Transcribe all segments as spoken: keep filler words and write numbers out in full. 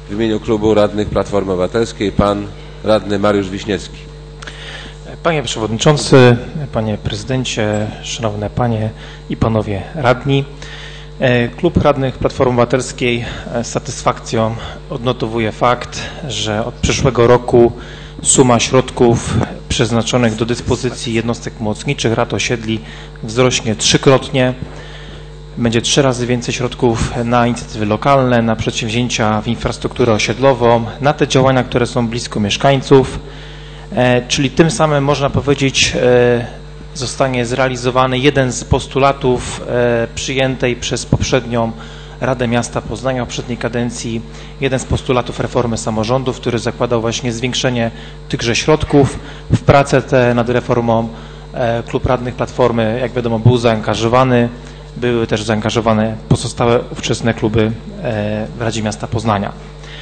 W imieniu Klubu Radnych Platformy Obywatelskiej pan radny Mariusz Wiśniewski. Panie Przewodniczący, Panie Prezydencie, Szanowne Panie i Panowie Radni. Klub Radnych Platformy Obywatelskiej z satysfakcją odnotowuje fakt, że od przyszłego roku suma środków przeznaczonych do dyspozycji jednostek pomocniczych rad osiedli wzrośnie trzykrotnie. Będzie trzy razy więcej środków na inicjatywy lokalne, na przedsięwzięcia w infrastrukturę osiedlową, na te działania, które są blisko mieszkańców, czyli tym samym można powiedzieć zostanie zrealizowany jeden z postulatów przyjętej przez poprzednią Radę Miasta Poznania w poprzedniej kadencji, jeden z postulatów reformy samorządów, który zakładał właśnie zwiększenie tychże środków. W pracę tę nad reformą Klub Radnych Platformy, jak wiadomo, był zaangażowany. Były też zaangażowane pozostałe ówczesne kluby w Radzie Miasta Poznania.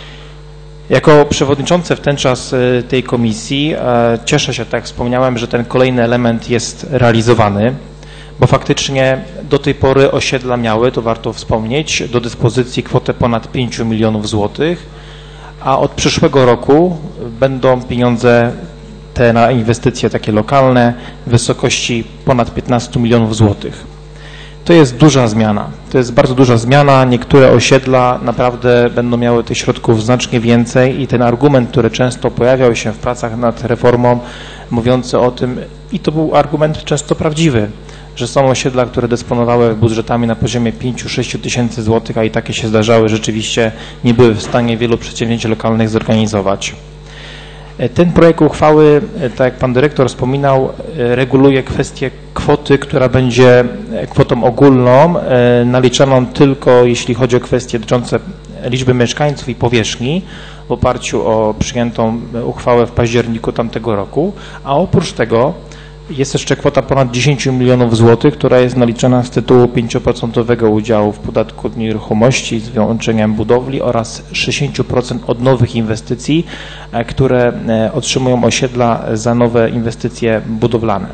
Jako przewodniczący w ten czas tej komisji cieszę się, tak jak wspomniałem, że ten kolejny element jest realizowany, bo faktycznie do tej pory osiedla miały, to warto wspomnieć, do dyspozycji kwotę ponad pięciu milionów złotych, a od przyszłego roku będą pieniądze te na inwestycje takie lokalne w wysokości ponad piętnastu milionów złotych. To jest duża zmiana, to jest bardzo duża zmiana, niektóre osiedla naprawdę będą miały tych środków znacznie więcej i ten argument, który często pojawiał się w pracach nad reformą, mówiący o tym, i to był argument często prawdziwy, że są osiedla, które dysponowały budżetami na poziomie pięciu do sześciu tysięcy złotych, a i takie się zdarzały, rzeczywiście nie były w stanie wielu przedsięwzięć lokalnych zorganizować. Ten projekt uchwały, tak jak pan dyrektor wspominał, reguluje kwestię kwoty, która będzie kwotą ogólną, naliczaną tylko jeśli chodzi o kwestie dotyczące liczby mieszkańców i powierzchni w oparciu o przyjętą uchwałę w październiku tamtego roku, a oprócz tego jest jeszcze kwota ponad dziesięciu milionów złotych, która jest naliczana z tytułu pięcioprocentowego udziału w podatku od nieruchomości z wyłączeniem budowli oraz sześćdziesiąt procent od nowych inwestycji, które otrzymują osiedla za nowe inwestycje budowlane.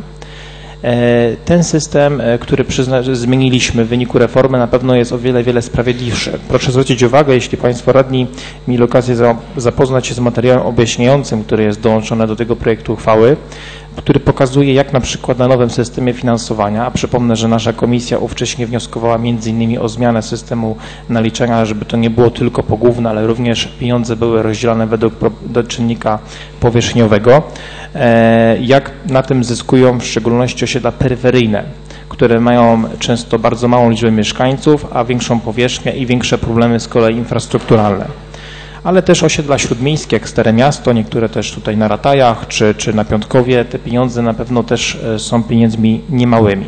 Ten system, który zmieniliśmy w wyniku reformy, na pewno jest o wiele, wiele sprawiedliwszy. Proszę zwrócić uwagę, jeśli Państwo radni mieli okazję zapoznać się z materiałem objaśniającym, który jest dołączony do tego projektu uchwały, który pokazuje, jak na przykład na nowym systemie finansowania, a przypomnę, że nasza komisja ówcześnie wnioskowała między innymi o zmianę systemu naliczenia, żeby to nie było tylko pogłówne, ale również pieniądze były rozdzielane według czynnika powierzchniowego, jak na tym zyskują w szczególności osiedla peryferyjne, które mają często bardzo małą liczbę mieszkańców, a większą powierzchnię i większe problemy z kolei infrastrukturalne. Ale też osiedla śródmiejskie, jak Stare Miasto, niektóre też tutaj na Ratajach czy, czy na Piątkowie, te pieniądze na pewno też są pieniędzmi niemałymi.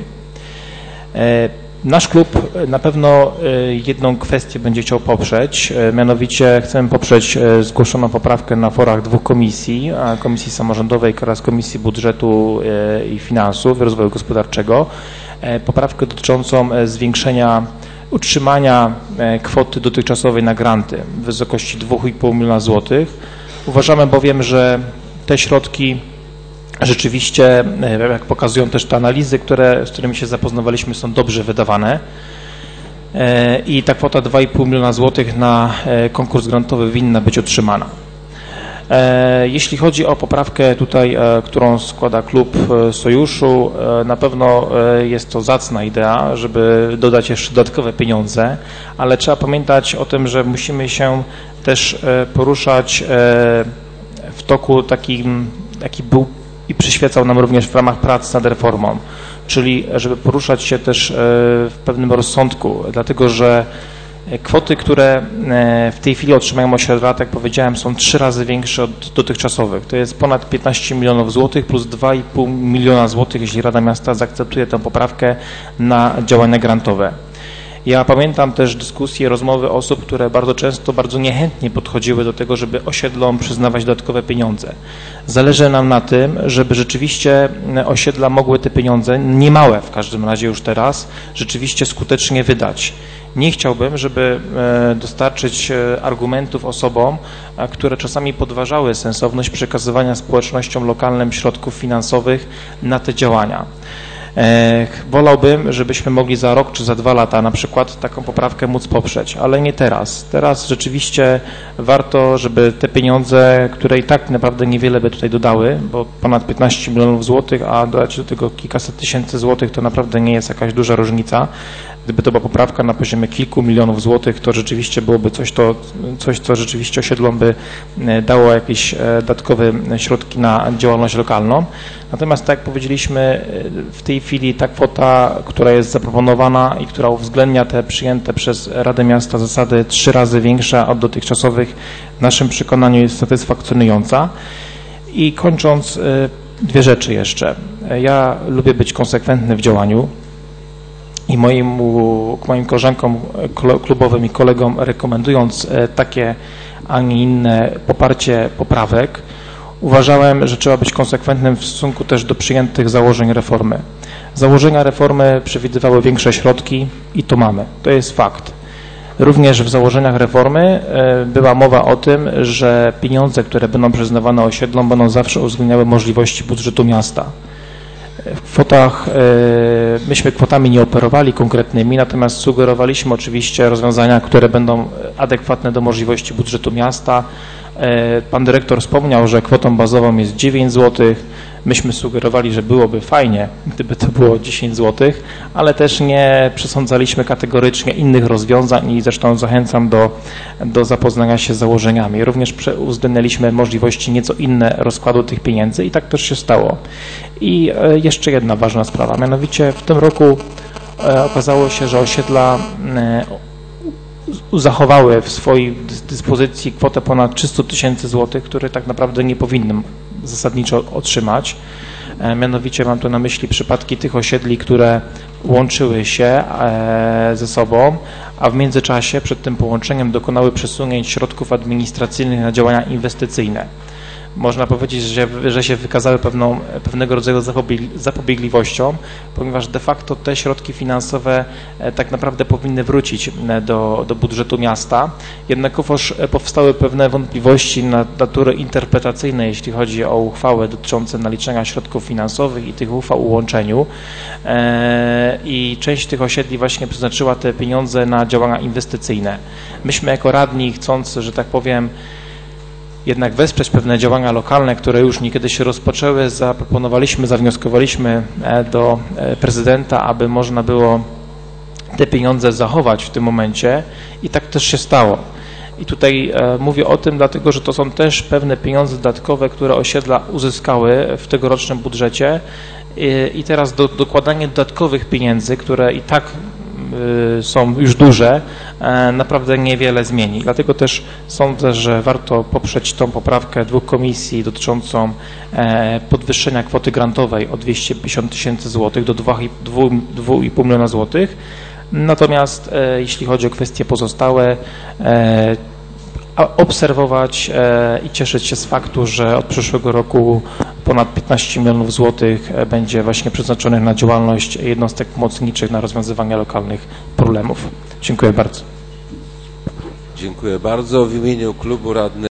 Nasz klub na pewno jedną kwestię będzie chciał poprzeć, mianowicie chcemy poprzeć zgłoszoną poprawkę na forach dwóch komisji, Komisji Samorządowej oraz Komisji Budżetu i Finansów, Rozwoju Gospodarczego, poprawkę dotyczącą zwiększenia utrzymania kwoty dotychczasowej na granty w wysokości dwóch i pół miliona złotych. Uważamy bowiem, że te środki rzeczywiście, jak pokazują też te analizy, które, z którymi się zapoznawaliśmy, są dobrze wydawane i ta kwota dwa i pół miliona złotych na konkurs grantowy winna być otrzymana. Jeśli chodzi o poprawkę tutaj, którą składa klub Sojuszu, na pewno jest to zacna idea, żeby dodać jeszcze dodatkowe pieniądze, ale trzeba pamiętać o tym, że musimy się też poruszać w toku takim, jaki był i przyświecał nam również w ramach prac nad reformą, czyli żeby poruszać się też w pewnym rozsądku, dlatego że kwoty, które w tej chwili otrzymają osiedla, jak powiedziałem, są trzy razy większe od dotychczasowych. To jest ponad piętnaście milionów złotych plus dwa i pół miliona złotych, jeśli Rada Miasta zaakceptuje tę poprawkę na działania grantowe. Ja pamiętam też dyskusje, rozmowy osób, które bardzo często, bardzo niechętnie podchodziły do tego, żeby osiedlom przyznawać dodatkowe pieniądze. Zależy nam na tym, żeby rzeczywiście osiedla mogły te pieniądze, niemałe w każdym razie już teraz, rzeczywiście skutecznie wydać. Nie chciałbym, żeby dostarczyć argumentów osobom, które czasami podważały sensowność przekazywania społecznościom lokalnym środków finansowych na te działania. Wolałbym, żebyśmy mogli za rok czy za dwa lata na przykład taką poprawkę móc poprzeć, ale nie teraz. Teraz rzeczywiście warto, żeby te pieniądze, które i tak naprawdę niewiele by tutaj dodały, bo ponad piętnaście milionów złotych, a dodać do tego kilkaset tysięcy złotych, to naprawdę nie jest jakaś duża różnica. Gdyby to była poprawka na poziomie kilku milionów złotych, to rzeczywiście byłoby coś, to, coś co rzeczywiście osiedlom by dało jakieś dodatkowe środki na działalność lokalną. Natomiast tak jak powiedzieliśmy, w tej chwili ta kwota, która jest zaproponowana i która uwzględnia te przyjęte przez Radę Miasta zasady trzy razy większa od dotychczasowych, w naszym przekonaniu jest satysfakcjonująca. I kończąc, dwie rzeczy jeszcze. Ja lubię być konsekwentny w działaniu i moim, moim koleżankom klubowym i kolegom rekomendując takie, a nie inne poparcie poprawek, uważałem, że trzeba być konsekwentnym w stosunku też do przyjętych założeń reformy. Założenia reformy przewidywały większe środki i to mamy. To jest fakt. Również w założeniach reformy była mowa o tym, że pieniądze, które będą przyznawane osiedlom, będą zawsze uwzględniały możliwości budżetu miasta. W kwotach, myśmy kwotami nie operowali konkretnymi, natomiast sugerowaliśmy oczywiście rozwiązania, które będą adekwatne do możliwości budżetu miasta. Pan dyrektor wspomniał, że kwotą bazową jest dziewięć złotych. Myśmy sugerowali, że byłoby fajnie, gdyby to było dziesięć złotych, ale też nie przesądzaliśmy kategorycznie innych rozwiązań i zresztą zachęcam do, do zapoznania się z założeniami. Również uwzględnialiśmy możliwości nieco inne rozkładu tych pieniędzy i tak też się stało. I jeszcze jedna ważna sprawa, mianowicie w tym roku okazało się, że osiedla zachowały w swojej dyspozycji kwotę ponad trzysta tysięcy złotych, które tak naprawdę nie powinny zasadniczo otrzymać. Mianowicie mam tu na myśli przypadki tych osiedli, które łączyły się ze sobą, a w międzyczasie przed tym połączeniem dokonały przesunięć środków administracyjnych na działania inwestycyjne. Można powiedzieć, że, że się wykazały pewną, pewnego rodzaju zapobiegliwością, ponieważ de facto te środki finansowe tak naprawdę powinny wrócić do, do budżetu miasta. Jednakowoż powstały pewne wątpliwości natury interpretacyjnej, jeśli chodzi o uchwały dotyczące naliczenia środków finansowych i tych uchwał o łączeniu. I część tych osiedli właśnie przeznaczyła te pieniądze na działania inwestycyjne. Myśmy jako radni, chcąc, że tak powiem, jednak wesprzeć pewne działania lokalne, które już niekiedy się rozpoczęły, zaproponowaliśmy, zawnioskowaliśmy do prezydenta, aby można było te pieniądze zachować w tym momencie i tak też się stało. I tutaj mówię o tym dlatego, że to są też pewne pieniądze dodatkowe, które osiedla uzyskały w tegorocznym budżecie i teraz do, dokładanie dodatkowych pieniędzy, które i tak są już duże, naprawdę niewiele zmieni. Dlatego też sądzę, że warto poprzeć tą poprawkę dwóch komisji dotyczącą podwyższenia kwoty grantowej o dwieście pięćdziesiąt tysięcy złotych do dwa i pół miliona złotych. Natomiast jeśli chodzi o kwestie pozostałe, obserwować i cieszyć się z faktu, że od przyszłego roku ponad piętnaście milionów złotych będzie właśnie przeznaczonych na działalność jednostek pomocniczych, na rozwiązywanie lokalnych problemów. Dziękuję bardzo. Dziękuję bardzo. W imieniu klubu radnych